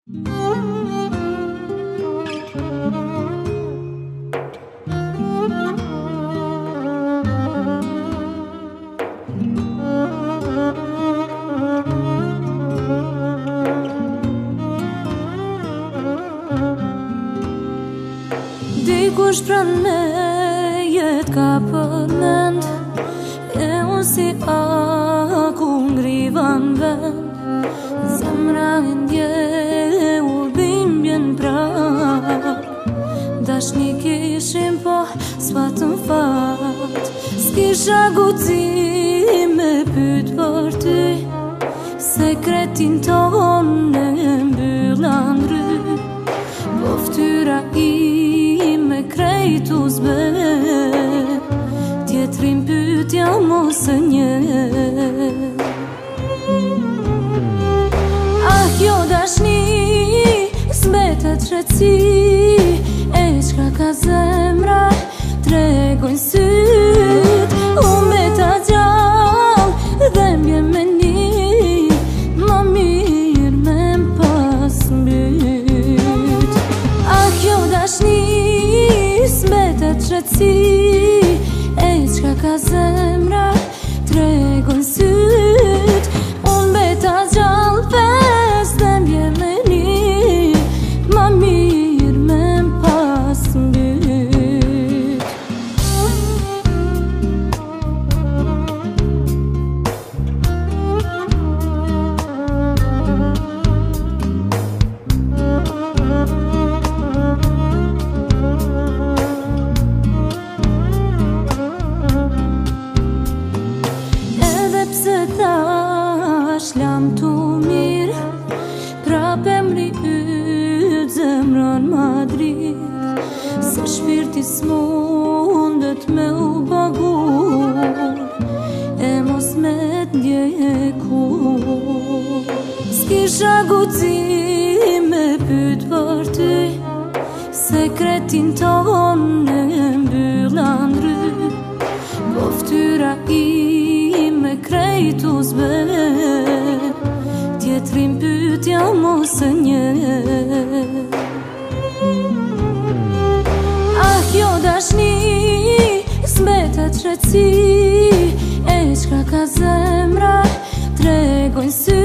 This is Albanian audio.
Dikush pran me jet ka përmend e unë si aku ngriva n'vend. Zemra e ndje u dhimbjen prap. Dashni kishim po s'patëm fat. S'kisha guxim me pyet për ty. Sekretin tonë e mbylla ndry. Po ftyra ime krejtu zbe. Tjetrin pyetja mos e nje. Ah, jo dashni s'mbetet qetësi. E qka ka zemra tregojnë syt. Unë mbeta gjallë dhe m'jem me një. Ma mirë me m'pas mbyt. Ah, jo dashni s'mbetet qetësi. E qka ka zemra tregojnë syt. Unë mbeta gjallë pes dhe m'jem me një. Ma mirë me m'pas mbyt. Tash lam tu mirë, prap e mri yt zemrën Madrid. Se shpirti s'mundet me u pagur, e mos me t'ndje kur. S'kisha guxim me pyet për ty. Sekretin tonë e mbylla ndry. Po ftyra ime krejtu zbe. Tjetrin pyetja mos e nje. Ah, jo dashni s'mbetet qetësi. E qka ka zemra tregojnë sy.